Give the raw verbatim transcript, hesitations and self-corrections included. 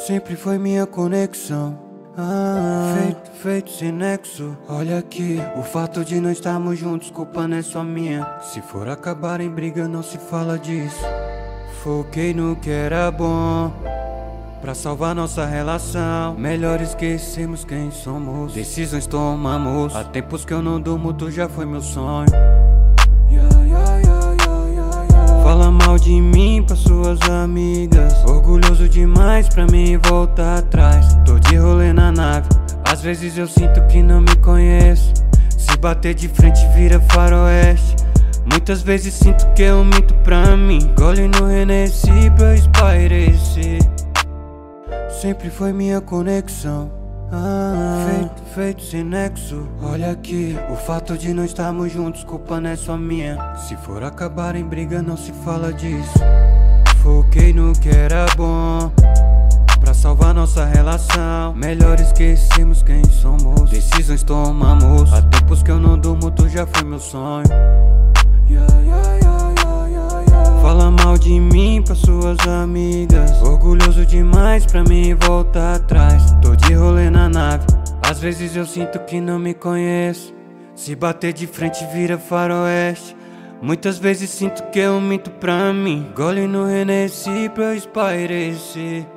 Sempre foi minha conexão. Ah, feito, feito sem nexo. Olha aqui, o fato de não estarmos juntos, culpa não é só minha. Se for acabar em briga, não se fala disso. Foquei no que era bom pra salvar nossa relação. Melhor esquecermos quem somos. Decisões tomamos. Há tempos que eu não durmo, tu já foi meu sonho. Fala mal de mim pra suas amigas. Orgulhoso demais pra mim voltar atrás. Tô de rolê na nave. Às vezes eu sinto que não me conheço. Se bater de frente vira faroeste. Muitas vezes sinto que eu minto pra mim. Gole no Hennessy pra eu espairecer. Sempre foi minha conexão. Ah, feito, feito sem nexo. Olha aqui, o fato de não estarmos juntos, culpa não é só minha. Se for acabar em briga, não se fala disso. Foquei no que era bom pra salvar nossa relação. Melhor esquecermos quem somos. Decisões tomamos. Há tempos que eu não durmo, tu já foi meu sonho. Fala mal de mim pra suas amigas. Orgulhoso demais pra mim voltar atrás. Tô de rolê na nave. Às vezes eu sinto que não me conheço. Se bater de frente vira faroeste. Muitas vezes sinto que eu minto pra mim. Gole no Hennessy pra eu espairecer.